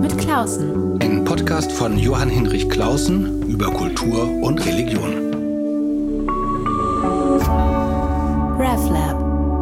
mit Clausen. Ein Podcast von Johann Hinrich Clausen über Kultur und Religion. RevLab.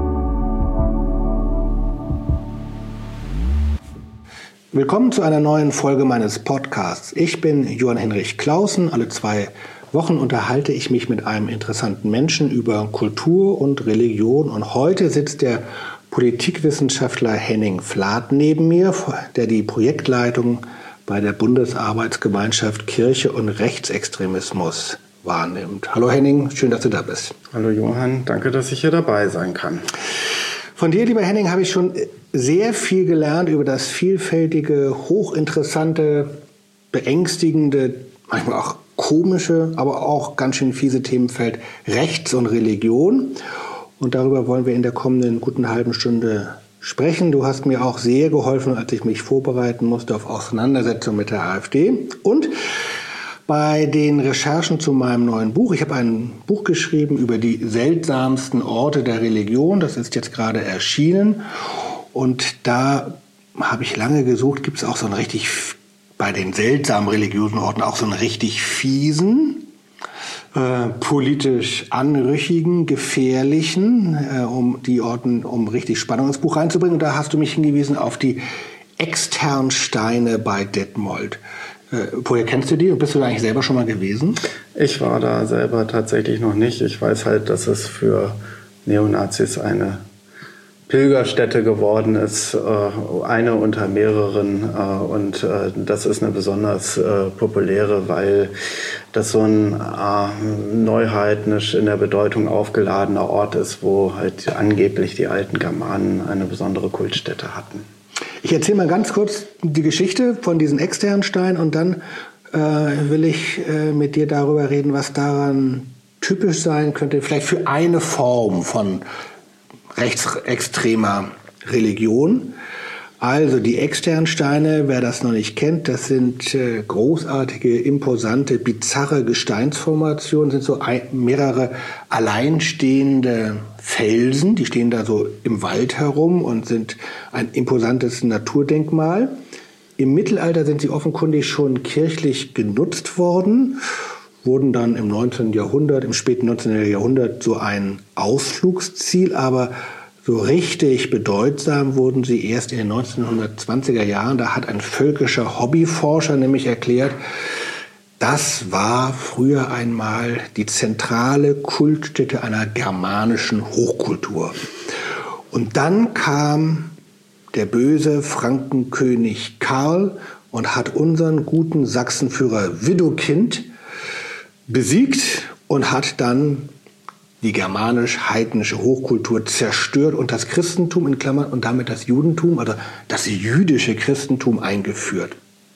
Willkommen zu einer neuen Folge meines Podcasts. Ich bin Johann Hinrich Clausen. Alle 2 Wochen unterhalte ich mich mit einem interessanten Menschen über Kultur und Religion. Und heute sitzt der Politikwissenschaftler Henning Flath neben mir, der die Projektleitung bei der Bundesarbeitsgemeinschaft Kirche und Rechtsextremismus wahrnimmt. Hallo Henning, schön, dass du da bist. Hallo Johann, danke, dass ich hier dabei sein kann. Von dir, lieber Henning, habe ich schon sehr viel gelernt über das vielfältige, hochinteressante, beängstigende, manchmal auch komische, aber auch ganz schön fiese Themenfeld Rechts und Religion. Und darüber wollen wir in der kommenden guten halben Stunde sprechen. Du hast mir auch sehr geholfen, als ich mich vorbereiten musste auf Auseinandersetzung mit der AfD. Und bei den Recherchen zu meinem neuen Buch, ich habe ein Buch geschrieben über die seltsamsten Orte der Religion. Das ist jetzt gerade erschienen. Und da habe ich lange gesucht, gibt es auch so einen richtig, bei den seltsamen religiösen Orten auch so einen richtig fiesen, politisch anrüchigen, gefährlichen, um richtig Spannung ins Buch reinzubringen. Und da hast du mich hingewiesen auf die Externsteine bei Detmold. Woher kennst du die und bist du da eigentlich selber schon mal gewesen? Ich war da selber tatsächlich noch nicht. Ich weiß halt, dass es für Neonazis eine Pilgerstätte geworden ist, eine unter mehreren, und das ist eine besonders populäre, weil das so ein neuheidnisch in der Bedeutung aufgeladener Ort ist, wo halt angeblich die alten Germanen eine besondere Kultstätte hatten. Ich erzähle mal ganz kurz die Geschichte von diesen Externsteinen und dann will ich mit dir darüber reden, was daran typisch sein könnte, vielleicht für eine Form von rechtsextremer Religion. Also die Externsteine, wer das noch nicht kennt, das sind großartige, imposante, bizarre Gesteinsformationen, sind so mehrere alleinstehende Felsen, die stehen da so im Wald herum und sind ein imposantes Naturdenkmal. Im Mittelalter sind sie offenkundig schon kirchlich genutzt worden, wurden dann im 19. Jahrhundert, im späten 19. Jahrhundert so ein Ausflugsziel, aber so richtig bedeutsam wurden sie erst in den 1920er Jahren. Da hat ein völkischer Hobbyforscher nämlich erklärt, das war früher einmal die zentrale Kultstätte einer germanischen Hochkultur. Und dann kam der böse Frankenkönig Karl und hat unseren guten Sachsenführer Widukind besiegt und hat dann die germanisch-heidnische Hochkultur zerstört und das Christentum in Klammern und damit das Judentum, also das jüdische Christentum eingeführt.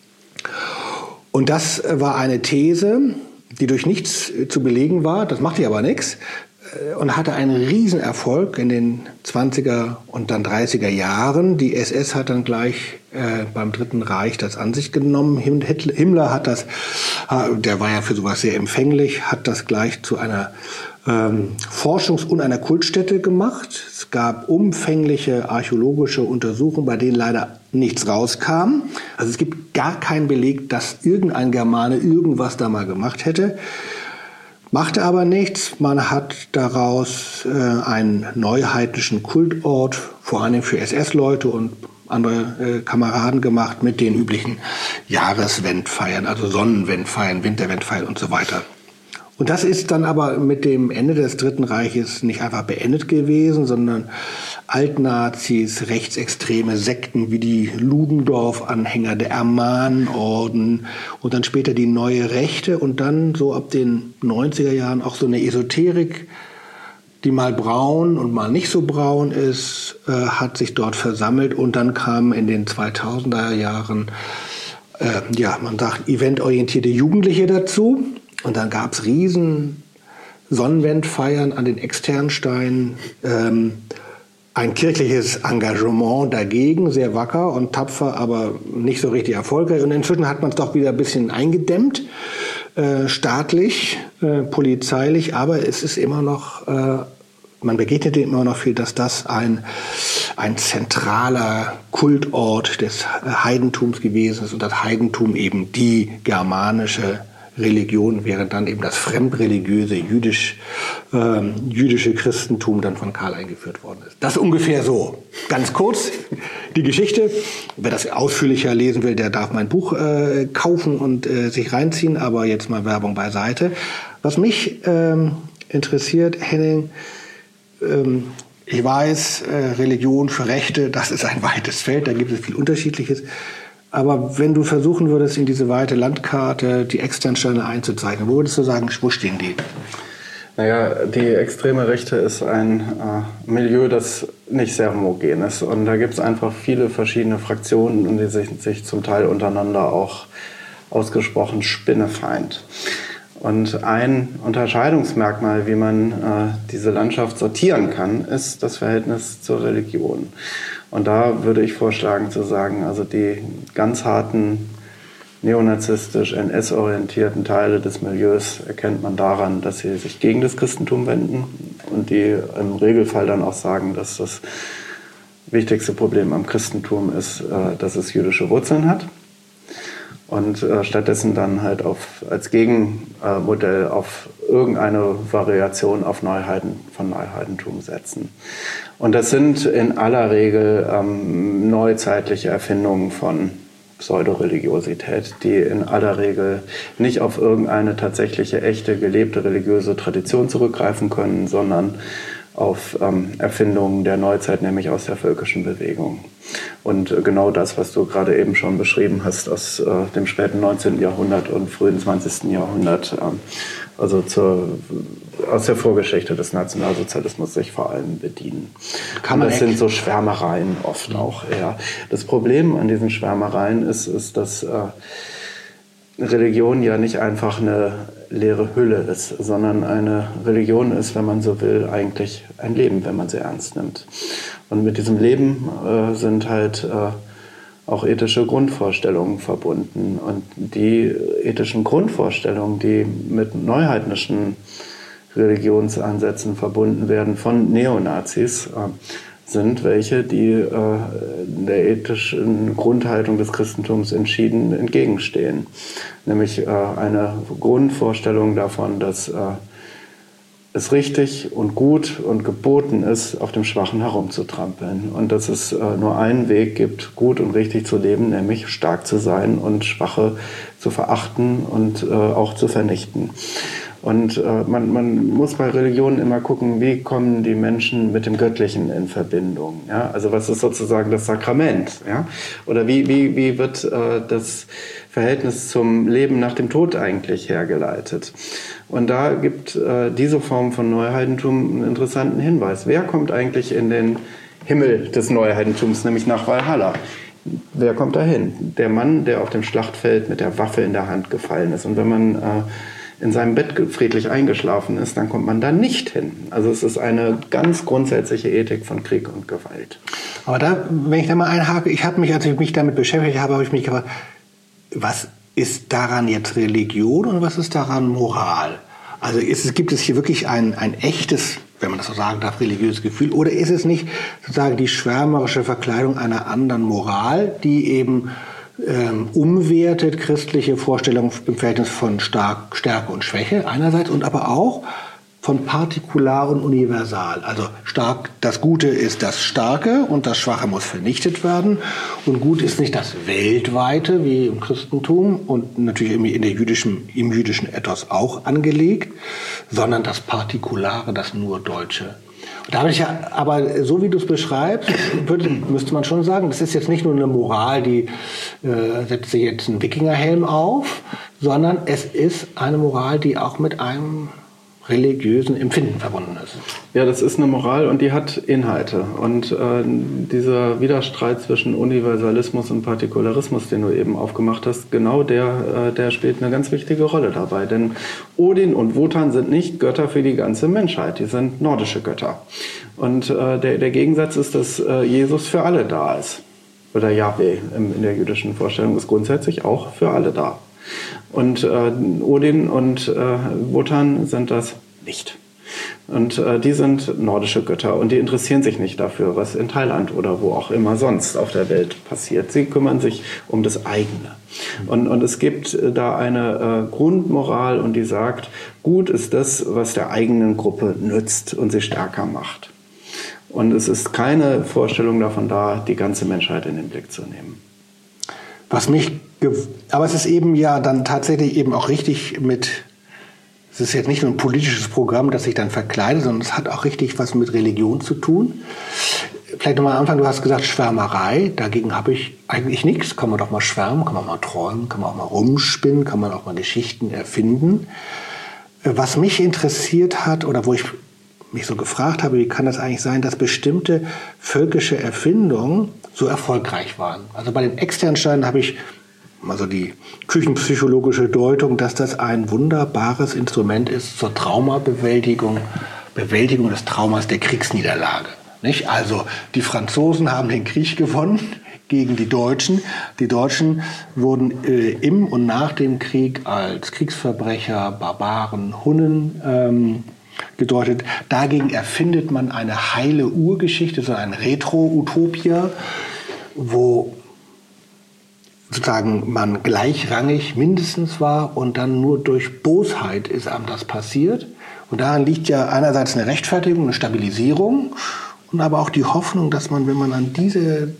Und das war eine These, die durch nichts zu belegen war, das machte aber nichts, und hatte einen Riesenerfolg in den 20er und dann 30er Jahren. Die SS hat dann gleich beim Dritten Reich das an sich genommen. Himmler hat das, der war ja für sowas sehr empfänglich, hat das gleich zu einer Forschungs- und einer Kultstätte gemacht. Es gab umfängliche archäologische Untersuchungen, bei denen leider nichts rauskam. Also es gibt gar keinen Beleg, dass irgendein Germane irgendwas da mal gemacht hätte. Machte aber nichts. Man hat daraus einen neuheidnischen Kultort, vor allem für SS-Leute und andere Kameraden gemacht, mit den üblichen Jahreswendfeiern, also Sonnenwendfeiern, Winterwendfeiern und so weiter. Und das ist dann aber mit dem Ende des Dritten Reiches nicht einfach beendet gewesen, sondern Altnazis, rechtsextreme Sekten wie die Ludendorff-Anhänger, der Ermanorden und dann später die Neue Rechte und dann so ab den 90er Jahren auch so eine Esoterik, die mal braun und mal nicht so braun ist, hat sich dort versammelt und dann kamen in den 2000er Jahren, man sagt, eventorientierte Jugendliche dazu. Und dann gab es riesen Sonnenwendfeiern an den Externsteinen, ein kirchliches Engagement dagegen, sehr wacker und tapfer, aber nicht so richtig erfolgreich. Und inzwischen hat man es doch wieder ein bisschen eingedämmt, staatlich, polizeilich, aber es ist immer noch man begegnet dem immer noch viel, dass das ein zentraler Kultort des Heidentums gewesen ist und das Heidentum eben die germanische Religion, während dann eben das fremdreligiöse jüdische Christentum dann von Karl eingeführt worden ist. Das ungefähr so. Ganz kurz die Geschichte. Wer das ausführlicher lesen will, der darf mein Buch kaufen und sich reinziehen, aber jetzt mal Werbung beiseite. Was mich interessiert, Henning, ich weiß, Religion für Rechte, das ist ein weites Feld, da gibt es viel Unterschiedliches. Aber wenn du versuchen würdest, in diese weite Landkarte die Externsteine einzuzeichnen, wo würdest du sagen, wo stehen die? Naja, die extreme Rechte ist ein Milieu, das nicht sehr homogen ist. Und da gibt es einfach viele verschiedene Fraktionen, die sich zum Teil untereinander auch ausgesprochen spinnefeind. Und ein Unterscheidungsmerkmal, wie man diese Landschaft sortieren kann, ist das Verhältnis zur Religion. Und da würde ich vorschlagen zu sagen, also die ganz harten neonazistisch NS-orientierten Teile des Milieus erkennt man daran, dass sie sich gegen das Christentum wenden und die im Regelfall dann auch sagen, dass das wichtigste Problem am Christentum ist, dass es jüdische Wurzeln hat. Und stattdessen dann halt als Gegenmodell auf irgendeine Variation auf Neuheidentum setzen. Und das sind in aller Regel neuzeitliche Erfindungen von Pseudoreligiosität, die in aller Regel nicht auf irgendeine tatsächliche, echte, gelebte religiöse Tradition zurückgreifen können, sondern auf Erfindungen der Neuzeit, nämlich aus der völkischen Bewegung. Und genau das, was du gerade eben schon beschrieben hast, aus dem späten 19. Jahrhundert und frühen 20. Jahrhundert, also aus der Vorgeschichte des Nationalsozialismus sich vor allem bedienen. Das sind so Schwärmereien oft auch eher. Das Problem an diesen Schwärmereien ist, dass Religion ja nicht einfach eine leere Hülle ist, sondern eine Religion ist, wenn man so will, eigentlich ein Leben, wenn man sie ernst nimmt. Und mit diesem Leben sind halt auch ethische Grundvorstellungen verbunden. Und die ethischen Grundvorstellungen, die mit neuheidnischen Religionsansätzen verbunden werden von Neonazis, sind welche, die der ethischen Grundhaltung des Christentums entschieden entgegenstehen. Nämlich eine Grundvorstellung davon, dass es richtig und gut und geboten ist, auf dem Schwachen herumzutrampeln. Und dass es nur einen Weg gibt, gut und richtig zu leben, nämlich stark zu sein und Schwache zu verachten und auch zu vernichten. Und man muss bei Religionen immer gucken, wie kommen die Menschen mit dem Göttlichen in Verbindung. Ja? Also was ist sozusagen das Sakrament? Ja? Oder wie wird das Verhältnis zum Leben nach dem Tod eigentlich hergeleitet? Und da gibt diese Form von Neuheidentum einen interessanten Hinweis. Wer kommt eigentlich in den Himmel des Neuheidentums, nämlich nach Valhalla? Wer kommt dahin? Der Mann, der auf dem Schlachtfeld mit der Waffe in der Hand gefallen ist. Und wenn man in seinem Bett friedlich eingeschlafen ist, dann kommt man da nicht hin. Also es ist eine ganz grundsätzliche Ethik von Krieg und Gewalt. Aber da, wenn ich da mal einhake, als ich mich damit beschäftigt habe, habe ich mich gefragt, was ist daran jetzt Religion und was ist daran Moral? Also gibt es hier wirklich ein echtes, wenn man das so sagen darf, religiöses Gefühl? Oder ist es nicht sozusagen die schwärmerische Verkleidung einer anderen Moral, die eben umwertet christliche Vorstellungen im Verhältnis von Stärke und Schwäche einerseits und aber auch von partikular und universal. Also das Gute ist das Starke und das Schwache muss vernichtet werden. Und gut ist nicht das Weltweite wie im Christentum und natürlich im jüdischen Ethos auch angelegt, sondern das Partikulare, das nur Deutsche. Da habe ich ja, aber so wie du es beschreibst, müsste man schon sagen, das ist jetzt nicht nur eine Moral, die setzt sich jetzt einen Wikingerhelm auf, sondern es ist eine Moral, die auch mit einem religiösen Empfinden verbunden ist. Ja, das ist eine Moral und die hat Inhalte. Und dieser Widerstreit zwischen Universalismus und Partikularismus, den du eben aufgemacht hast, genau der spielt eine ganz wichtige Rolle dabei. Denn Odin und Wotan sind nicht Götter für die ganze Menschheit, die sind nordische Götter. Und der Gegensatz ist, dass Jesus für alle da ist. Oder Jahwe in der jüdischen Vorstellung ist grundsätzlich auch für alle da. Und Odin und Wotan sind das nicht. Und die sind nordische Götter und die interessieren sich nicht dafür, was in Thailand oder wo auch immer sonst auf der Welt passiert. Sie kümmern sich um das eigene. Und es gibt da eine Grundmoral und die sagt, gut ist das, was der eigenen Gruppe nützt und sie stärker macht. Und es ist keine Vorstellung davon da, die ganze Menschheit in den Blick zu nehmen. Aber es ist eben ja dann tatsächlich eben auch richtig es ist jetzt nicht nur ein politisches Programm, das sich dann verkleidet, sondern es hat auch richtig was mit Religion zu tun. Vielleicht nochmal am Anfang, du hast gesagt Schwärmerei, dagegen habe ich eigentlich nichts. Kann man doch mal schwärmen, kann man mal träumen, kann man auch mal rumspinnen, kann man auch mal Geschichten erfinden. Was mich interessiert hat oder wo ich mich so gefragt habe, wie kann das eigentlich sein, dass bestimmte völkische Erfindungen so erfolgreich waren. Also bei den externen Steinen habe ich also die küchenpsychologische Deutung, dass das ein wunderbares Instrument ist zur Traumabewältigung, Bewältigung des Traumas der Kriegsniederlage. Nicht? Also die Franzosen haben den Krieg gewonnen gegen die Deutschen. Die Deutschen wurden im und nach dem Krieg als Kriegsverbrecher, Barbaren, Hunnen gedeutet. Dagegen erfindet man eine heile Urgeschichte, so ein Retro-Utopia, wo sozusagen man gleichrangig mindestens war und dann nur durch Bosheit ist einem das passiert. Und daran liegt ja einerseits eine Rechtfertigung, eine Stabilisierung und aber auch die Hoffnung, dass man, wenn man an dieses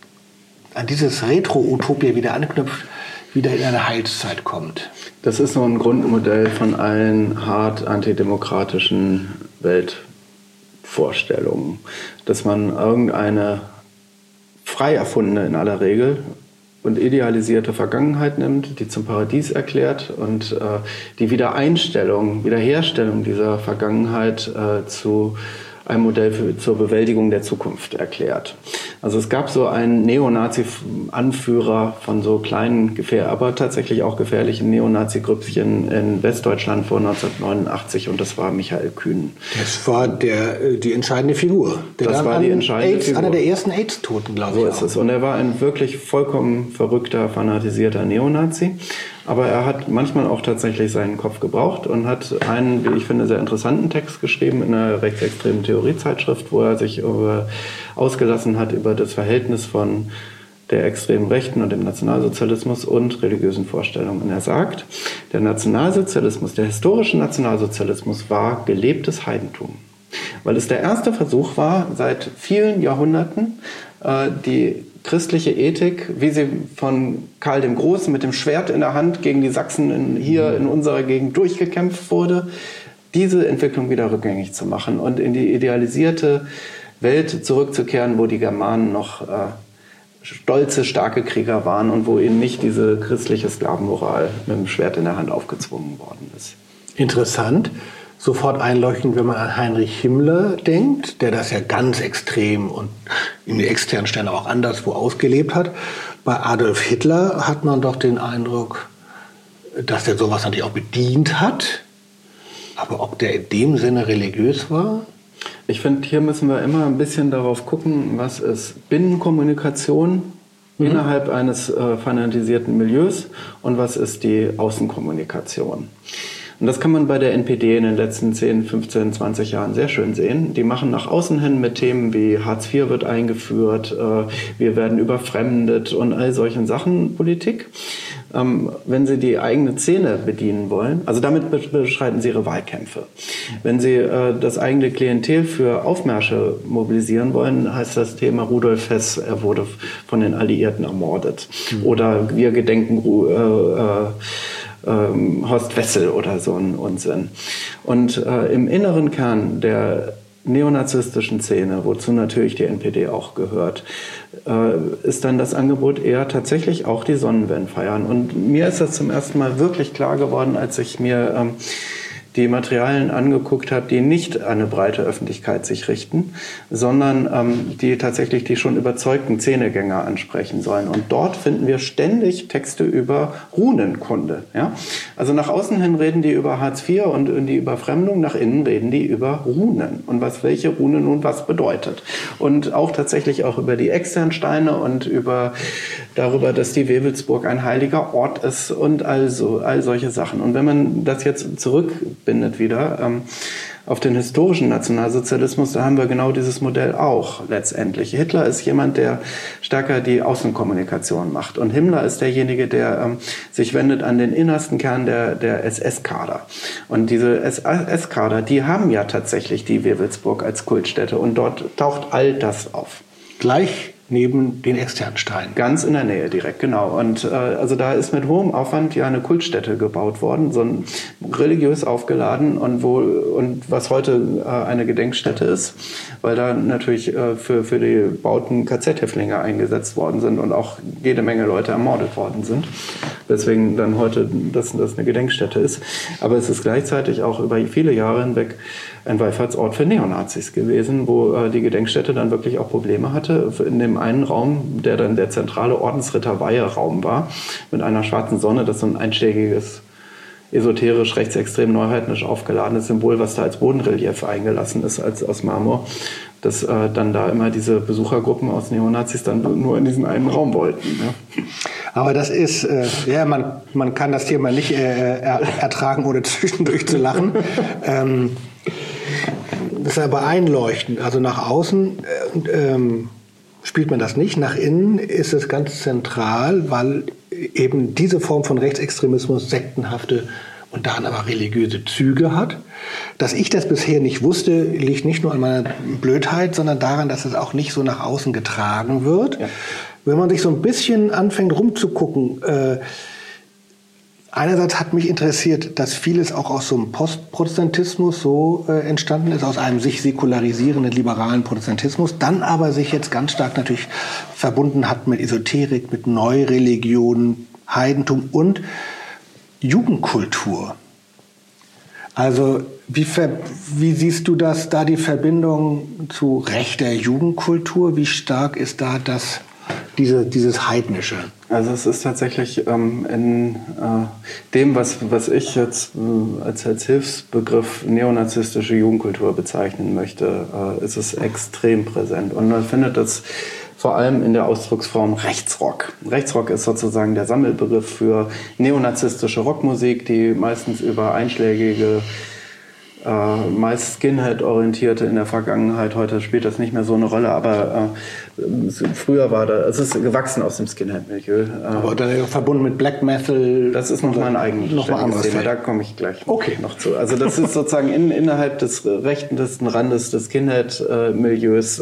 Retro-Utopia wieder anknüpft, wieder in eine Heilszeit kommt. Das ist so ein Grundmodell von allen hart antidemokratischen Weltvorstellungen, dass man irgendeine frei erfundene in aller Regel und idealisierte Vergangenheit nimmt, die zum Paradies erklärt und die Wiederherstellung dieser Vergangenheit zu ein Modell zur Bewältigung der Zukunft erklärt. Also es gab so einen Neonazi-Anführer von so kleinen, aber tatsächlich auch gefährlichen Neonazi-Grüppchen in Westdeutschland vor 1989 und das war Michael Kühn. Das war die entscheidende Figur. Das war die entscheidende Figur. Einer der ersten AIDS-Toten, glaube ich. So ist es. Und er war ein wirklich vollkommen verrückter, fanatisierter Neonazi. Aber er hat manchmal auch tatsächlich seinen Kopf gebraucht und hat einen, wie ich finde, sehr interessanten Text geschrieben in einer rechtsextremen Theoriezeitschrift, wo er sich ausgelassen hat über das Verhältnis von der extremen Rechten und dem Nationalsozialismus und religiösen Vorstellungen. Und er sagt, der Nationalsozialismus, der historische Nationalsozialismus war gelebtes Heidentum. Weil es der erste Versuch war, seit vielen Jahrhunderten die christliche Ethik, wie sie von Karl dem Großen mit dem Schwert in der Hand gegen die Sachsen hier in unserer Gegend durchgekämpft wurde, diese Entwicklung wieder rückgängig zu machen und in die idealisierte Welt zurückzukehren, wo die Germanen noch stolze, starke Krieger waren und wo ihnen nicht diese christliche Sklavenmoral mit dem Schwert in der Hand aufgezwungen worden ist. Interessant. Sofort einleuchtend, wenn man an Heinrich Himmler denkt, der das ja ganz extrem und in den externen Stellen auch anderswo ausgelebt hat. Bei Adolf Hitler hat man doch den Eindruck, dass der sowas natürlich auch bedient hat. Aber ob der in dem Sinne religiös war? Ich finde, hier müssen wir immer ein bisschen darauf gucken, was ist Binnenkommunikation innerhalb eines fanatisierten Milieus und was ist die Außenkommunikation. Und das kann man bei der NPD in den letzten 10, 15, 20 Jahren sehr schön sehen. Die machen nach außen hin mit Themen wie Hartz IV wird eingeführt, wir werden überfremdet und all solchen Sachen Politik. Wenn sie die eigene Szene bedienen wollen, also damit beschreiten sie ihre Wahlkämpfe. Wenn sie das eigene Klientel für Aufmärsche mobilisieren wollen, heißt das Thema Rudolf Hess, er wurde von den Alliierten ermordet. Oder wir gedenken Horst Wessel oder so ein Unsinn. Und im inneren Kern der neonazistischen Szene, wozu natürlich die NPD auch gehört, ist dann das Angebot eher tatsächlich auch die Sonnenwende feiern. Und mir ist das zum ersten Mal wirklich klar geworden, als ich mir die Materialien angeguckt habe, die nicht an eine breite Öffentlichkeit sich richten, sondern die tatsächlich die schon überzeugten Szenegänger ansprechen sollen. Und dort finden wir ständig Texte über Runenkunde. Ja? Also nach außen hin reden die über Hartz IV und die Überfremdung, nach innen reden die über Runen und welche Rune nun was bedeutet. Und auch tatsächlich auch über die externen Steine und darüber, dass die Wewelsburg ein heiliger Ort ist und all solche Sachen. Und wenn man das jetzt zurückbindet wieder auf den historischen Nationalsozialismus, da haben wir genau dieses Modell auch letztendlich. Hitler ist jemand, der stärker die Außenkommunikation macht. Und Himmler ist derjenige, der sich wendet an den innersten Kern der SS-Kader. Und diese SS-Kader, die haben ja tatsächlich die Wewelsburg als Kultstätte. Und dort taucht all das auf. Gleich neben den externen Steinen. Ganz in der Nähe direkt, genau. Und also da ist mit hohem Aufwand ja eine Kultstätte gebaut worden, so ein religiös aufgeladen und was heute eine Gedenkstätte ist, weil da natürlich für die Bauten KZ-Häftlinge eingesetzt worden sind und auch jede Menge Leute ermordet worden sind. Weswegen dann heute das eine Gedenkstätte ist. Aber es ist gleichzeitig auch über viele Jahre hinweg ein Wallfahrtsort für Neonazis gewesen, wo die Gedenkstätte dann wirklich auch Probleme hatte. In dem einen Raum, der dann der zentrale Ordensritter-Weihe-Raum war, mit einer schwarzen Sonne, das so ein einschlägiges, esoterisch, rechtsextrem, neuheidnisch aufgeladenes Symbol, was da als Bodenrelief eingelassen ist, als aus Marmor, dass dann da immer diese Besuchergruppen aus Neonazis dann nur in diesen einen Raum wollten. Ja. Aber das ist, man kann das Thema nicht ertragen, ohne zwischendurch zu lachen. Das ist aber einleuchtend. Also nach außen spielt man das nicht. Nach innen ist es ganz zentral, weil eben diese Form von Rechtsextremismus sektenhafte und daran aber religiöse Züge hat. Dass ich das bisher nicht wusste, liegt nicht nur an meiner Blödheit, sondern daran, dass es auch nicht so nach außen getragen wird. Ja. Wenn man sich so ein bisschen anfängt rumzugucken, einerseits hat mich interessiert, dass vieles auch aus so einem Postprotestantismus so entstanden ist, aus einem sich säkularisierenden liberalen Protestantismus, dann aber sich jetzt ganz stark natürlich verbunden hat mit Esoterik, mit Neureligion, Heidentum und Jugendkultur. Also wie siehst du das da, die Verbindung zu rechter Jugendkultur? Wie stark ist da dieses Heidnische? Also es ist tatsächlich in dem, was ich jetzt als Hilfsbegriff neonazistische Jugendkultur bezeichnen möchte, ist es extrem präsent. Und man findet das vor allem in der Ausdrucksform Rechtsrock. Rechtsrock ist sozusagen der Sammelbegriff für neonazistische Rockmusik, die meistens über einschlägige, meist Skinhead-orientierte in der Vergangenheit, heute spielt das nicht mehr so eine Rolle, aber früher war das, es ist gewachsen aus dem Skinhead-Milieu. Aber dann verbunden mit Black Metal. Das ist nochmal ein eigenes Thema, da komme ich gleich noch zu. Also das ist sozusagen innerhalb des rechtesten Randes des Skinhead-Milieus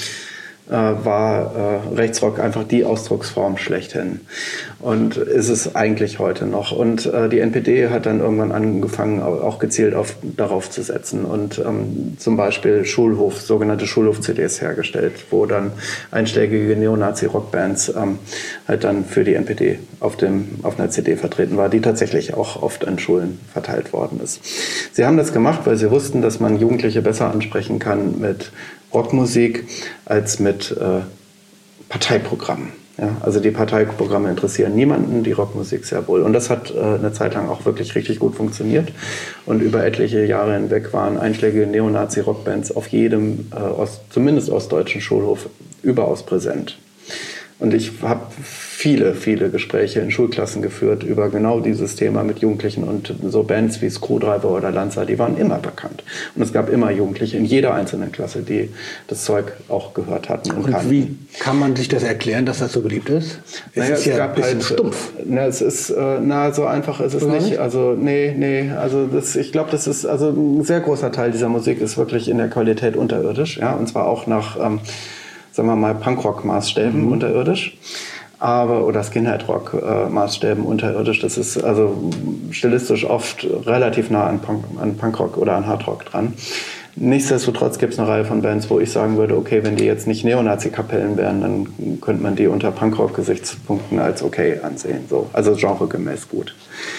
war Rechtsrock einfach die Ausdrucksform schlechthin. Und ist es eigentlich heute noch. Und die NPD hat dann irgendwann angefangen, auch gezielt darauf zu setzen und zum Beispiel sogenannte Schulhof-CDs hergestellt, wo dann einschlägige Neonazi-Rockbands halt dann für die NPD auf einer CD vertreten war, die tatsächlich auch oft an Schulen verteilt worden ist. Sie haben das gemacht, weil sie wussten, dass man Jugendliche besser ansprechen kann mit Rockmusik als mit Parteiprogrammen. Ja, also die Parteiprogramme interessieren niemanden, die Rockmusik sehr wohl. Und das hat eine Zeit lang auch wirklich richtig gut funktioniert. Und über etliche Jahre hinweg waren einschlägige Neonazi-Rockbands auf jedem, zumindest ostdeutschen Schulhof, überaus präsent. Und ich habe viele Gespräche in Schulklassen geführt über genau dieses Thema mit Jugendlichen, und so Bands wie Screwdriver oder Lanza, die waren immer bekannt. Und es gab immer Jugendliche in jeder einzelnen Klasse, die das Zeug auch gehört hatten und kannten. Wie kann man sich das erklären, dass das so beliebt ist? Es ist ja ein bisschen stumpf. So einfach ist es nicht. Also ich glaube, das ist also ein sehr großer Teil dieser Musik ist wirklich in der Qualität unterirdisch, ja, und zwar auch nach sagen wir mal Punkrock-Maßstäben unterirdisch. Oder Skinhead-Rock-Maßstäben unterirdisch. Das ist also stilistisch oft relativ nah an Punkrock oder an Hardrock dran. Nichtsdestotrotz gibt es eine Reihe von Bands, wo ich sagen würde, okay, wenn die jetzt nicht Neonazi-Kapellen wären, dann könnte man die unter Punkrock-Gesichtspunkten als okay ansehen. So. Also genregemäß gut.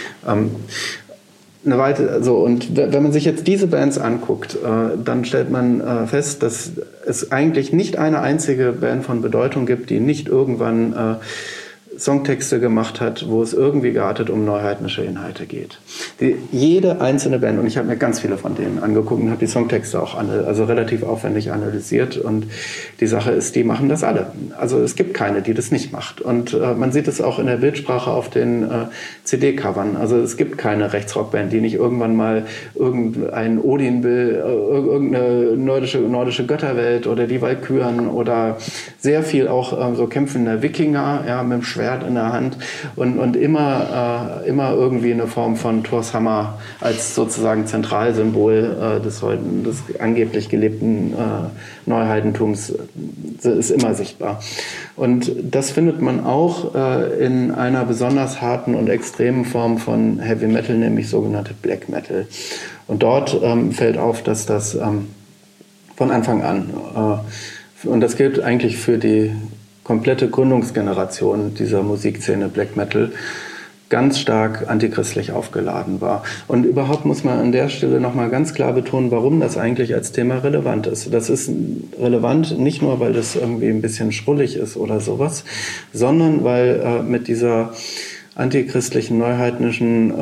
Und wenn man sich jetzt diese Bands anguckt, dann stellt man fest, dass es eigentlich nicht eine einzige Band von Bedeutung gibt, die nicht irgendwann Songtexte gemacht hat, wo es irgendwie geartet um neuheidnische Inhalte geht. Jede einzelne Band, und ich habe mir ganz viele von denen angeguckt und habe die Songtexte auch relativ aufwendig analysiert, und die Sache ist, die machen das alle. Also es gibt keine, die das nicht macht. Und man sieht es auch in der Bildsprache auf den CD-Covern. Also es gibt keine Rechtsrockband, die nicht irgendwann mal irgendein Odin will, irgendeine nordische Götterwelt oder die Walküren oder sehr viel auch so kämpfender Wikinger, ja, mit dem Schwert in der Hand und immer irgendwie eine Form von Thors Hammer als sozusagen Zentralsymbol des angeblich gelebten Neuheidentums ist immer sichtbar. Und das findet man auch in einer besonders harten und extremen Form von Heavy Metal, nämlich sogenannte Black Metal. Und dort fällt auf, dass das von Anfang an, und das gilt eigentlich für die komplette Gründungsgeneration dieser Musikszene Black Metal, ganz stark antichristlich aufgeladen war. Und überhaupt muss man an der Stelle nochmal ganz klar betonen, warum das eigentlich als Thema relevant ist. Das ist relevant nicht nur, weil das irgendwie ein bisschen schrullig ist oder sowas, sondern weil mit dieser antichristlichen, neuheidnischen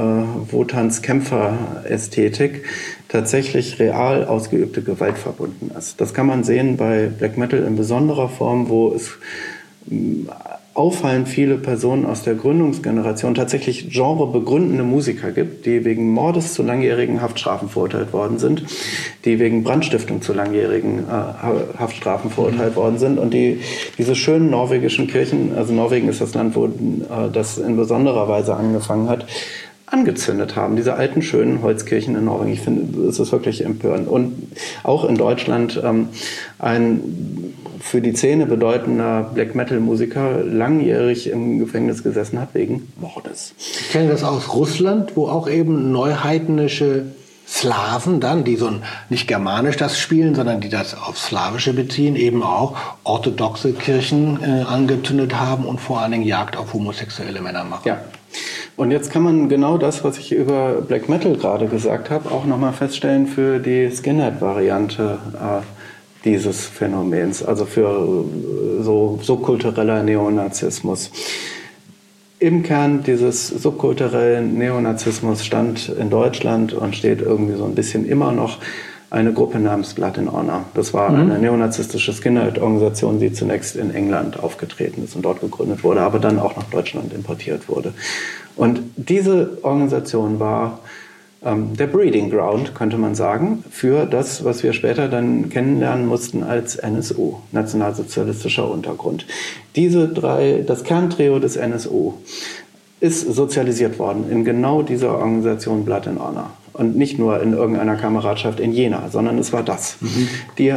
Wotanz-Kämpfer-Ästhetik tatsächlich real ausgeübte Gewalt verbunden ist. Das kann man sehen bei Black Metal in besonderer Form, wo es auffallend viele Personen aus der Gründungsgeneration, tatsächlich genrebegründende Musiker gibt, die wegen Mordes zu langjährigen Haftstrafen verurteilt worden sind, die wegen Brandstiftung zu langjährigen Haftstrafen verurteilt worden sind und diese schönen norwegischen Kirchen, also Norwegen ist das Land, wo das in besonderer Weise angefangen hat, angezündet haben, diese alten, schönen Holzkirchen in Norwegen. Ich finde, es ist wirklich empörend. Und auch in Deutschland ein für die Szene bedeutender Black-Metal-Musiker langjährig im Gefängnis gesessen hat wegen Mordes. Ich kenne das aus Russland, wo auch eben neuheidnische Slawen dann, die so nicht germanisch das spielen, sondern die das auf Slawische beziehen, eben auch orthodoxe Kirchen angezündet haben und vor allen Dingen Jagd auf homosexuelle Männer machen. Ja. Und jetzt kann man genau das, was ich über Black Metal gerade gesagt habe, auch nochmal feststellen für die Skinhead-Variante dieses Phänomens, also für so subkultureller Neonazismus. Im Kern dieses subkulturellen Neonazismus stand in Deutschland und steht irgendwie so ein bisschen immer noch eine Gruppe namens Blood in Honor. Das war eine neonazistische Skinhead-Organisation, die zunächst in England aufgetreten ist und dort gegründet wurde, aber dann auch nach Deutschland importiert wurde. Und diese Organisation war der Breeding Ground, könnte man sagen, für das, was wir später dann kennenlernen mussten als NSU, Nationalsozialistischer Untergrund. Das Kerntrio des NSU ist sozialisiert worden in genau dieser Organisation Blood in Honor. Und nicht nur in irgendeiner Kameradschaft in Jena, sondern es war das. Die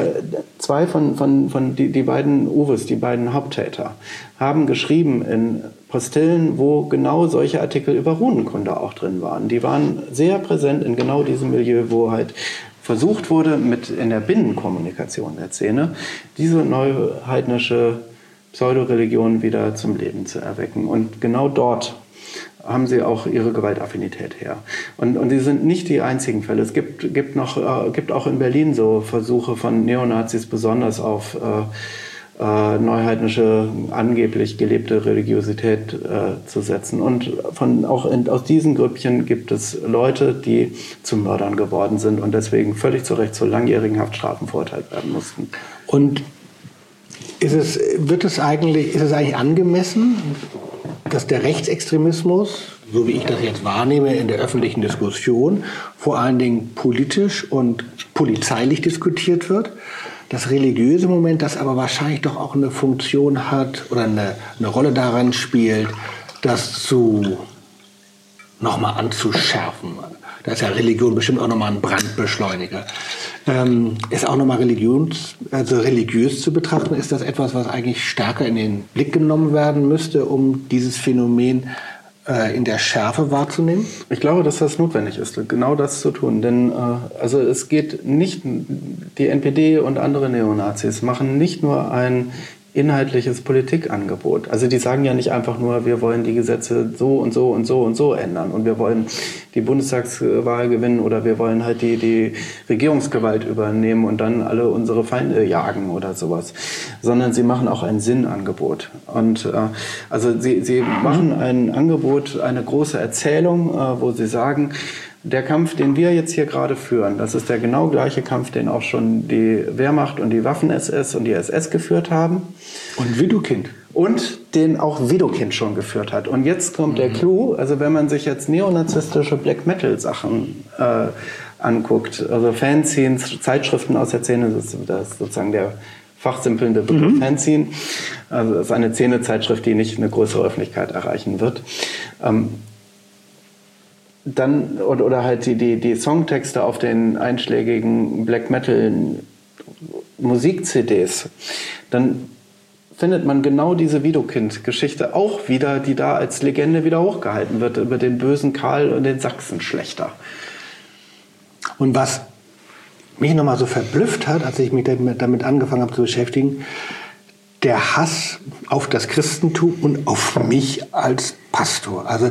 beiden Uwes, die beiden Haupttäter, haben geschrieben in Postillen, wo genau solche Artikel über Runenkunde auch drin waren. Die waren sehr präsent in genau diesem Milieu, wo halt versucht wurde, in der Binnenkommunikation der Szene diese neuheidnische Pseudoreligion wieder zum Leben zu erwecken. Und genau dort haben sie auch ihre Gewaltaffinität her. Und die sind nicht die einzigen Fälle. Es gibt auch in Berlin so Versuche von Neonazis, besonders auf neuheidnische, angeblich gelebte Religiosität zu setzen. Und aus diesen Grüppchen gibt es Leute, die zu Mördern geworden sind und deswegen völlig zu Recht zu langjährigen Haftstrafen verurteilt werden mussten. Und ist es eigentlich angemessen, dass der Rechtsextremismus, so wie ich das jetzt wahrnehme in der öffentlichen Diskussion, vor allen Dingen politisch und polizeilich diskutiert wird? Das religiöse Moment, das aber wahrscheinlich doch auch eine Funktion hat oder eine Rolle daran spielt, das nochmal anzuschärfen. Da ist ja Religion bestimmt auch nochmal ein Brandbeschleuniger. Ist auch nochmal religiös zu betrachten, ist das etwas, was eigentlich stärker in den Blick genommen werden müsste, um dieses Phänomen in der Schärfe wahrzunehmen? Ich glaube, dass das notwendig ist, genau das zu tun. Denn es geht nicht, die NPD und andere Neonazis machen nicht nur ein inhaltliches Politikangebot. Also die sagen ja nicht einfach nur, wir wollen die Gesetze so und so und so und so ändern und wir wollen die Bundestagswahl gewinnen oder wir wollen halt die Regierungsgewalt übernehmen und dann alle unsere Feinde jagen oder sowas, sondern sie machen auch ein Sinnangebot. Und also sie machen ein Angebot, eine große Erzählung, wo sie sagen, der Kampf, den wir jetzt hier gerade führen, das ist der genau gleiche Kampf, den auch schon die Wehrmacht und die Waffen-SS und die SS geführt haben. Und Widukind. Und den auch Widukind schon geführt hat. Und jetzt kommt der Clou, also wenn man sich jetzt neonazistische Black-Metal-Sachen anguckt, also Fanzines, Zeitschriften aus der Szene, das ist sozusagen der fachsimpelnde Begriff Fanzine, also das ist eine Szene-Zeitschrift, die nicht eine größere Öffentlichkeit erreichen wird. Dann, oder halt die Songtexte auf den einschlägigen Black Metal Musik-CDs, dann findet man genau diese Widukind-Geschichte auch wieder, die da als Legende wieder hochgehalten wird, über den bösen Karl und den Sachsenschlechter. Und was mich nochmal so verblüfft hat, als ich mich damit angefangen habe zu beschäftigen, der Hass auf das Christentum und auf mich als Pastor. Also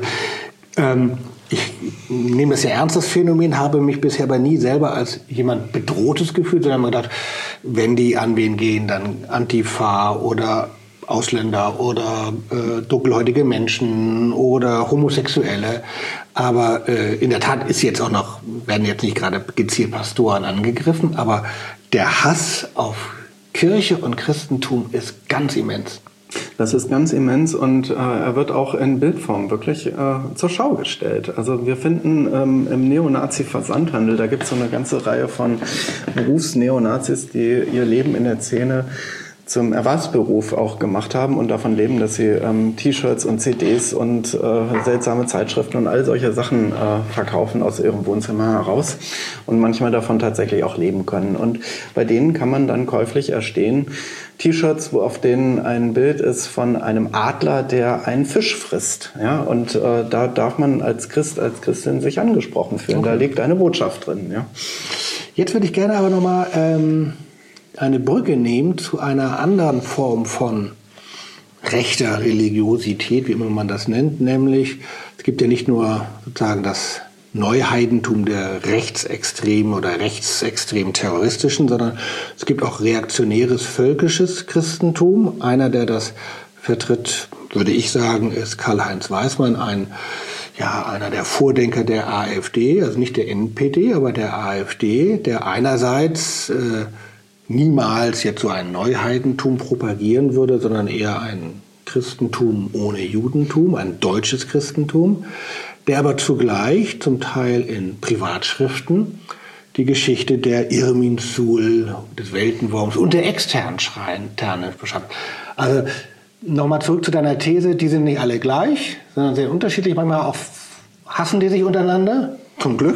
ich nehme das ja ernst, das Phänomen, habe mich bisher aber nie selber als jemand Bedrohtes gefühlt, sondern habe mir gedacht, wenn die an wen gehen, dann Antifa oder Ausländer oder dunkelhäutige Menschen oder Homosexuelle. Aber in der Tat ist jetzt auch noch, werden jetzt nicht gerade gezielt Pastoren angegriffen, aber der Hass auf Kirche und Christentum ist ganz immens. Das ist ganz immens und er wird auch in Bildform wirklich zur Schau gestellt. Also wir finden im Neonazi-Versandhandel, da gibt es so eine ganze Reihe von Berufsneonazis, die ihr Leben in der Szene zum Erwerbsberuf auch gemacht haben und davon leben, dass sie T-Shirts und CDs und seltsame Zeitschriften und all solche Sachen verkaufen aus ihrem Wohnzimmer heraus und manchmal davon tatsächlich auch leben können. Und bei denen kann man dann käuflich erstehen T-Shirts, wo auf denen ein Bild ist von einem Adler, der einen Fisch frisst. Ja? Und da darf man als Christ, als Christin sich angesprochen fühlen. Okay. Da liegt eine Botschaft drin. Ja? Jetzt würde ich gerne aber nochmal eine Brücke nehmen zu einer anderen Form von rechter Religiosität, wie immer man das nennt, nämlich es gibt ja nicht nur sozusagen das Neuheidentum der rechtsextremen oder rechtsextrem terroristischen, sondern es gibt auch reaktionäres völkisches Christentum. Einer, der das vertritt, würde ich sagen, ist Karl-Heinz Weismann, einer der Vordenker der AfD, also nicht der NPD, aber der AfD, der einerseits niemals jetzt so ein Neuheidentum propagieren würde, sondern eher ein Christentum ohne Judentum, ein deutsches Christentum, der aber zugleich zum Teil in Privatschriften die Geschichte der Irminsul, des Weltenwurms und der externen Schreinterne beschreibt. Also nochmal zurück zu deiner These, die sind nicht alle gleich, sondern sehr unterschiedlich, manchmal auch hassen die sich untereinander, zum Glück.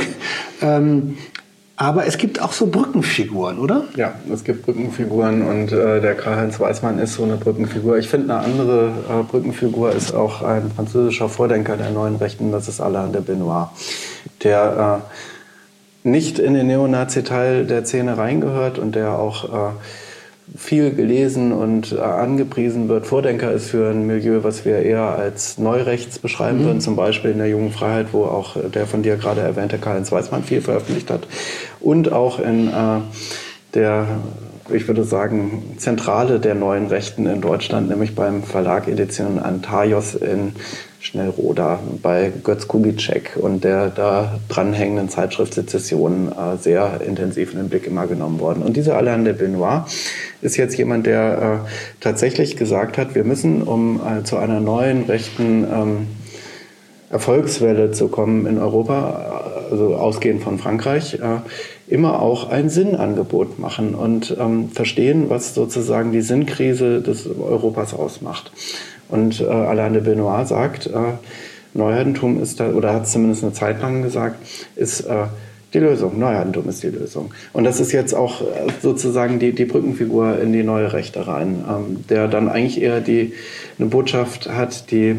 Aber es gibt auch so Brückenfiguren, oder? Ja, es gibt Brückenfiguren und der Karl-Heinz Weismann ist so eine Brückenfigur. Ich finde, eine andere Brückenfigur ist auch ein französischer Vordenker der neuen Rechten, das ist Alain de Benoist, der nicht in den Neonazi-Teil der Szene reingehört und der auch viel gelesen und angepriesen wird. Vordenker ist für ein Milieu, was wir eher als Neurechts beschreiben würden, zum Beispiel in der Jungen Freiheit, wo auch der von dir gerade erwähnte Karl-Heinz Weismann viel veröffentlicht hat. Und auch in der, ich würde sagen, Zentrale der neuen Rechten in Deutschland, nämlich beim Verlag Edition Antaios in Schnellroda bei Götz Kubitschek und der da dranhängenden Zeitschrift Sezession sehr intensiv in den Blick immer genommen worden. Und dieser Alain de Benoist ist jetzt jemand, der tatsächlich gesagt hat, wir müssen, um zu einer neuen rechten Erfolgswelle zu kommen in Europa, also ausgehend von Frankreich, immer auch ein Sinnangebot machen und verstehen, was sozusagen die Sinnkrise des Europas ausmacht. Und Alain de Benoist sagt, Neuheidentum ist da, oder hat es zumindest eine Zeit lang gesagt, ist die Lösung. Neuheidentum ist die Lösung. Und das ist jetzt auch sozusagen die Brückenfigur in die neue Rechte rein, der dann eigentlich eher eine Botschaft hat, die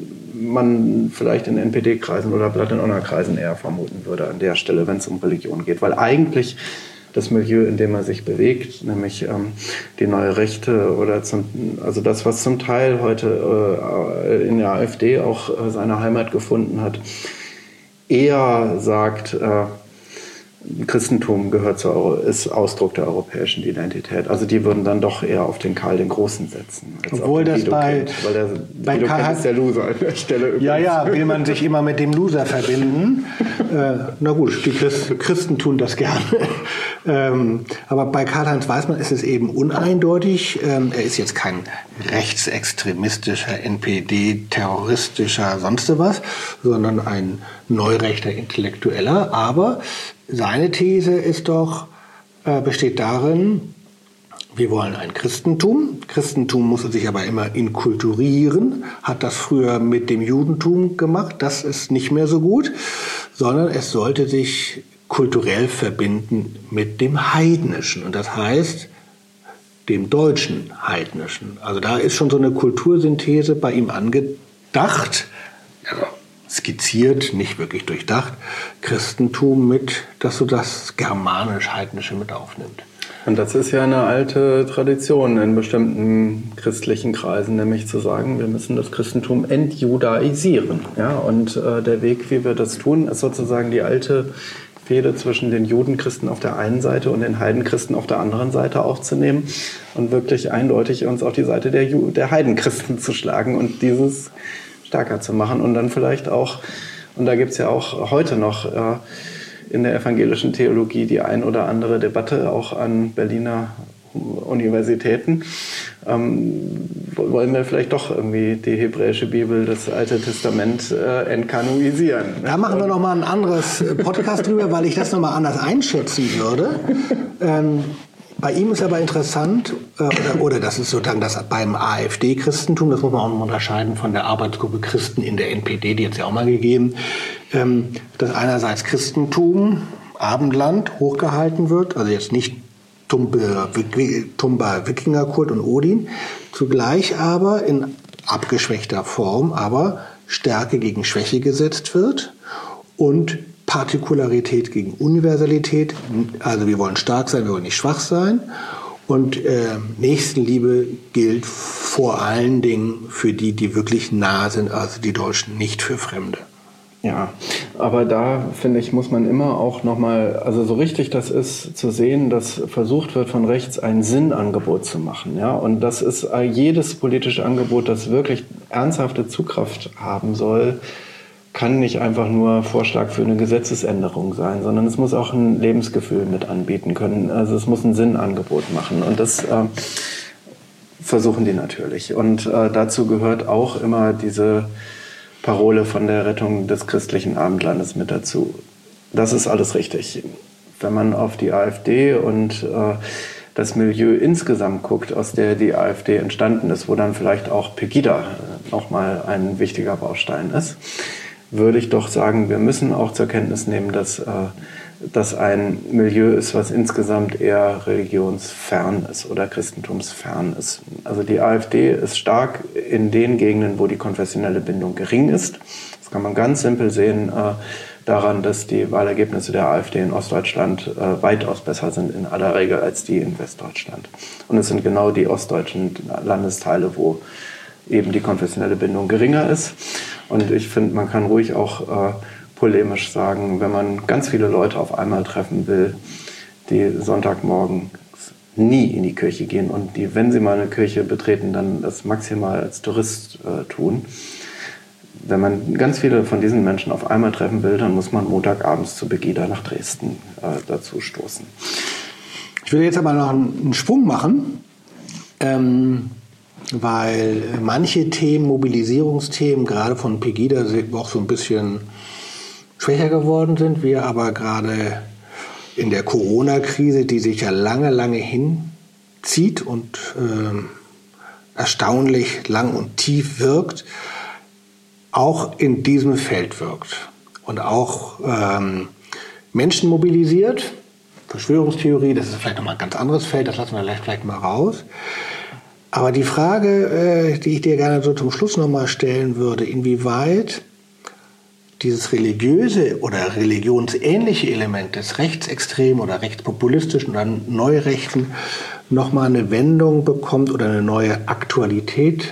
man vielleicht in NPD-Kreisen oder Blood and Honor-Kreisen eher vermuten würde an der Stelle, wenn es um Religion geht. Weil eigentlich das Milieu, in dem er sich bewegt, nämlich die neue Rechte oder also das, was zum Teil heute in der AfD auch seine Heimat gefunden hat, eher sagt, Christentum ist Ausdruck der europäischen Identität. Also die würden dann doch eher auf den Karl den Großen setzen. Obwohl das bei Karl ist der Loser an der Stelle. Übrigens. Ja, will man sich immer mit dem Loser verbinden. Na gut, die Christen tun das gerne. Aber bei Karl-Heinz Weismann ist es eben uneindeutig. Er ist jetzt kein rechtsextremistischer, NPD-terroristischer sonst was, sondern ein neurechter Intellektueller. Aber seine These besteht darin, wir wollen ein Christentum. Christentum muss sich aber immer inkulturieren, hat das früher mit dem Judentum gemacht. Das ist nicht mehr so gut, sondern es sollte sich kulturell verbinden mit dem Heidnischen. Und das heißt, dem deutschen Heidnischen. Also da ist schon so eine Kultursynthese bei ihm angedacht, skizziert, nicht wirklich durchdacht, Christentum dass so das Germanisch-Heidnische mit aufnimmt. Und das ist ja eine alte Tradition in bestimmten christlichen Kreisen, nämlich zu sagen, wir müssen das Christentum entjudaisieren. Ja? Und der Weg, wie wir das tun, ist sozusagen die alte Fehde zwischen den Judenchristen auf der einen Seite und den Heidenchristen auf der anderen Seite aufzunehmen und wirklich eindeutig uns auf die Seite der Heidenchristen zu schlagen und dieses stärker zu machen und dann vielleicht auch, und da gibt es ja auch heute noch in der evangelischen Theologie die ein oder andere Debatte, auch an Berliner Universitäten, wollen wir vielleicht doch irgendwie die hebräische Bibel, das Alte Testament entkanoisieren. Da machen wir noch mal ein anderes Podcast drüber, weil ich das noch mal anders einschätzen würde. Bei ihm ist aber interessant, oder das ist sozusagen das beim AfD-Christentum, das muss man auch noch unterscheiden von der Arbeitsgruppe Christen in der NPD, die hat es ja auch mal gegeben, dass einerseits Christentum, Abendland hochgehalten wird, also jetzt nicht Tumba, Wikingerkult und Odin, zugleich aber in abgeschwächter Form, aber Stärke gegen Schwäche gesetzt wird und Partikularität gegen Universalität, also wir wollen stark sein, wir wollen nicht schwach sein. Und Nächstenliebe gilt vor allen Dingen für die, die wirklich nah sind, also die Deutschen, nicht für Fremde. Ja, aber da, finde ich, muss man immer auch nochmal, also so richtig das ist zu sehen, dass versucht wird, von rechts ein Sinnangebot zu machen. Ja? Und das ist jedes politische Angebot, das wirklich ernsthafte Zugkraft haben soll, kann nicht einfach nur Vorschlag für eine Gesetzesänderung sein, sondern es muss auch ein Lebensgefühl mit anbieten können. Also es muss ein Sinnangebot machen und das versuchen die natürlich. Und dazu gehört auch immer diese Parole von der Rettung des christlichen Abendlandes mit dazu. Das ist alles richtig. Wenn man auf die AfD und das Milieu insgesamt guckt, aus der die AfD entstanden ist, wo dann vielleicht auch Pegida nochmal ein wichtiger Baustein ist, würde ich doch sagen, wir müssen auch zur Kenntnis nehmen, dass das ein Milieu ist, was insgesamt eher religionsfern ist oder christentumsfern ist. Also die AfD ist stark in den Gegenden, wo die konfessionelle Bindung gering ist. Das kann man ganz simpel sehen daran, dass die Wahlergebnisse der AfD in Ostdeutschland weitaus besser sind in aller Regel als die in Westdeutschland. Und es sind genau die ostdeutschen Landesteile, wo eben die konfessionelle Bindung geringer ist. Und ich finde, man kann ruhig auch polemisch sagen, wenn man ganz viele Leute auf einmal treffen will, die Sonntagmorgens nie in die Kirche gehen und die, wenn sie mal eine Kirche betreten, dann das maximal als Tourist tun. Wenn man ganz viele von diesen Menschen auf einmal treffen will, dann muss man montagabends zu Pegida nach Dresden dazu stoßen. Ich will jetzt aber noch einen Sprung machen, weil manche Themen, Mobilisierungsthemen, gerade von Pegida, auch so ein bisschen schwächer geworden sind. Wir aber gerade in der Corona-Krise, die sich ja lange, lange hinzieht und erstaunlich lang und tief wirkt, auch in diesem Feld wirkt und auch Menschen mobilisiert. Verschwörungstheorie, das ist vielleicht nochmal ein ganz anderes Feld, das lassen wir vielleicht mal raus. Aber die Frage, die ich dir gerne so zum Schluss nochmal stellen würde, inwieweit dieses religiöse oder religionsähnliche Element des Rechtsextremen oder rechtspopulistischen oder Neurechten nochmal eine Wendung bekommt oder eine neue Aktualität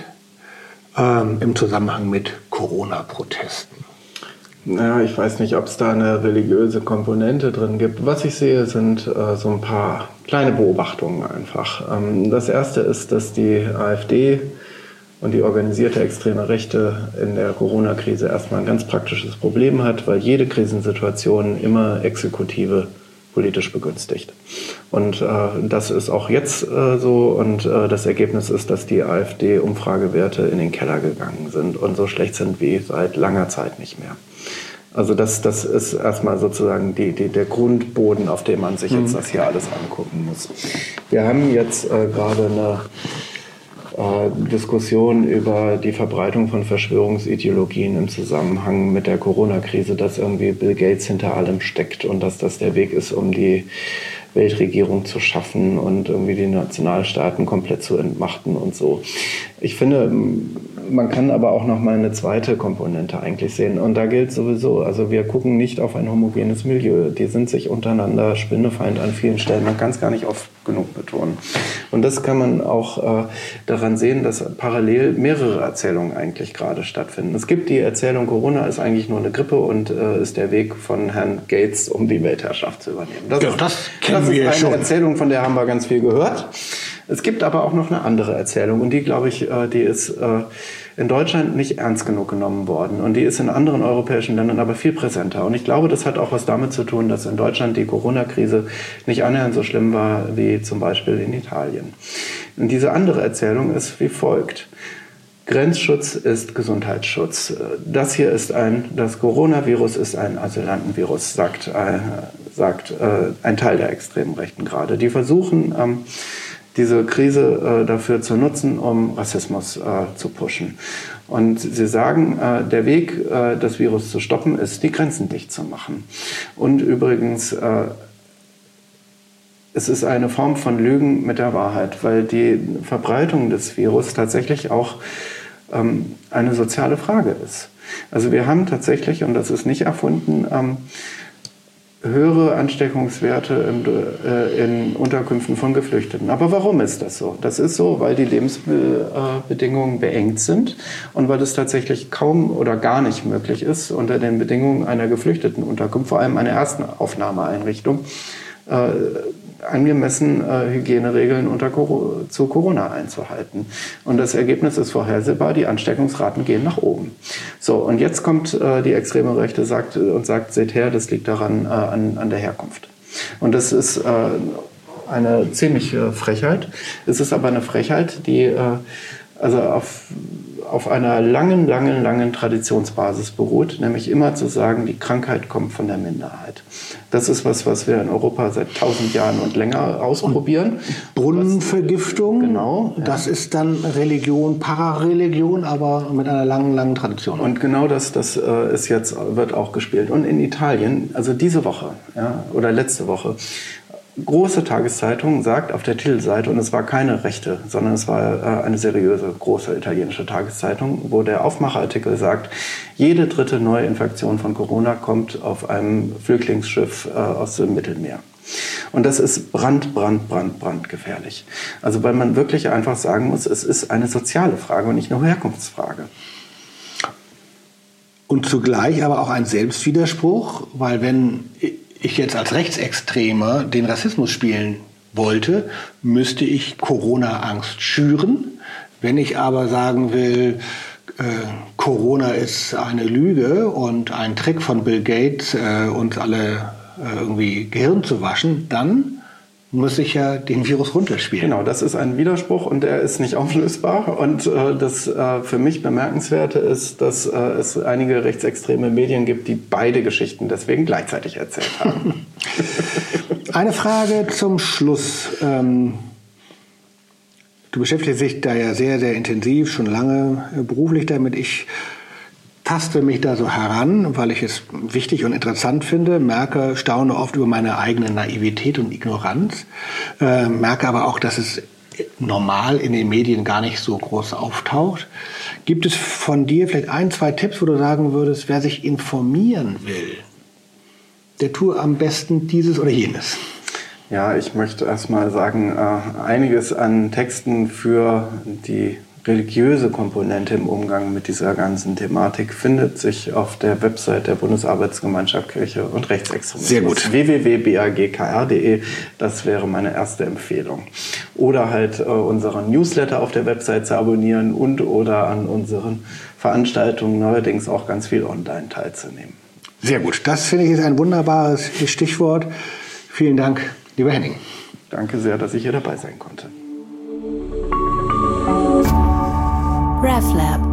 im Zusammenhang mit Corona-Protesten? Ja, ich weiß nicht, ob es da eine religiöse Komponente drin gibt. Was ich sehe, sind so ein paar kleine Beobachtungen einfach. Das erste ist, dass die AfD und die organisierte extreme Rechte in der Corona-Krise erstmal ein ganz praktisches Problem hat, weil jede Krisensituation immer Exekutive politisch begünstigt. Und das ist auch jetzt so. Und das Ergebnis ist, dass die AfD-Umfragewerte in den Keller gegangen sind und so schlecht sind wie seit langer Zeit nicht mehr. Also das ist erstmal sozusagen der Grundboden, auf dem man sich jetzt das hier alles angucken muss. Wir haben jetzt gerade eine Diskussion über die Verbreitung von Verschwörungsideologien im Zusammenhang mit der Corona-Krise, dass irgendwie Bill Gates hinter allem steckt und dass das der Weg ist, um die Weltregierung zu schaffen und irgendwie die Nationalstaaten komplett zu entmachten und so. Ich finde, man kann aber auch noch mal eine zweite Komponente eigentlich sehen. Und da gilt sowieso, also wir gucken nicht auf ein homogenes Milieu. Die sind sich untereinander Spinnefeind an vielen Stellen. Man kann es gar nicht oft genug betonen. Und das kann man auch daran sehen, dass parallel mehrere Erzählungen eigentlich gerade stattfinden. Es gibt die Erzählung, Corona ist eigentlich nur eine Grippe und ist der Weg von Herrn Gates, um die Weltherrschaft zu übernehmen. Das ist eine Erzählung, von der haben wir ganz viel gehört. Es gibt aber auch noch eine andere Erzählung und die, glaube ich, die ist in Deutschland nicht ernst genug genommen worden und die ist in anderen europäischen Ländern aber viel präsenter. Und ich glaube, das hat auch was damit zu tun, dass in Deutschland die Corona-Krise nicht annähernd so schlimm war wie zum Beispiel in Italien. Und diese andere Erzählung ist wie folgt. Grenzschutz ist Gesundheitsschutz. Das Coronavirus ist ein Asylantenvirus, sagt ein Teil der extremen Rechten gerade. Die versuchen, diese Krise dafür zu nutzen, um Rassismus zu pushen. Und sie sagen, der Weg, das Virus zu stoppen, ist, die Grenzen dicht zu machen. Und übrigens, es ist eine Form von Lügen mit der Wahrheit, weil die Verbreitung des Virus tatsächlich auch eine soziale Frage ist. Also wir haben tatsächlich, und das ist nicht erfunden, höhere Ansteckungswerte in Unterkünften von Geflüchteten. Aber warum ist das so? Das ist so, weil die Lebensbedingungen beengt sind und weil es tatsächlich kaum oder gar nicht möglich ist, unter den Bedingungen einer geflüchteten Unterkunft, vor allem einer ersten Aufnahmeeinrichtung, angemessen Hygieneregeln zu Corona einzuhalten. Und das Ergebnis ist vorhersehbar, die Ansteckungsraten gehen nach oben. So, und jetzt kommt die extreme Rechte sagt, seht her, das liegt daran an der Herkunft. Und das ist eine ziemliche Frechheit. Es ist aber eine Frechheit, die also auf einer langen Traditionsbasis beruht, nämlich immer zu sagen, die Krankheit kommt von der Minderheit. Das ist was wir in Europa seit 1000 Jahren und länger ausprobieren. Brunnenvergiftung, genau, das ist dann Religion, Parareligion, aber mit einer langen Tradition. Und genau das ist jetzt, wird auch gespielt. Und in Italien, also diese Woche, oder letzte Woche, große Tageszeitung sagt auf der Titelseite, und es war keine rechte, sondern es war eine seriöse, große italienische Tageszeitung, wo der Aufmacherartikel sagt, jede dritte Neuinfektion von Corona kommt auf einem Flüchtlingsschiff aus dem Mittelmeer. Und das ist brandgefährlich. Also weil man wirklich einfach sagen muss, es ist eine soziale Frage und nicht eine Herkunftsfrage. Und zugleich aber auch ein Selbstwiderspruch, weil wenn ich jetzt als Rechtsextremer den Rassismus spielen wollte, müsste ich Corona-Angst schüren. Wenn ich aber sagen will, Corona ist eine Lüge und ein Trick von Bill Gates, uns alle irgendwie Gehirn zu waschen, dann muss ich ja den Virus runterspielen. Genau, das ist ein Widerspruch und der ist nicht auflösbar. Und das für mich Bemerkenswerte ist, dass es einige rechtsextreme Medien gibt, die beide Geschichten deswegen gleichzeitig erzählt haben. Eine Frage zum Schluss. Du beschäftigst dich da ja sehr, sehr intensiv, schon lange beruflich damit. Ich taste mich da so heran, weil ich es wichtig und interessant finde, staune oft über meine eigene Naivität und Ignoranz, merke aber auch, dass es normal in den Medien gar nicht so groß auftaucht. Gibt es von dir vielleicht 1, 2 Tipps, wo du sagen würdest, wer sich informieren will, der tue am besten dieses oder jenes? Ja, ich möchte erstmal sagen, einiges an Texten für die religiöse Komponente im Umgang mit dieser ganzen Thematik findet sich auf der Website der Bundesarbeitsgemeinschaft Kirche und Rechtsextremismus. Sehr gut. www.bagkr.de, das wäre meine erste Empfehlung. Oder halt unseren Newsletter auf der Website zu abonnieren und oder an unseren Veranstaltungen neuerdings auch ganz viel online teilzunehmen. Sehr gut. Das finde ich ist ein wunderbares Stichwort. Vielen Dank, lieber Henning. Danke sehr, dass ich hier dabei sein konnte. RefLab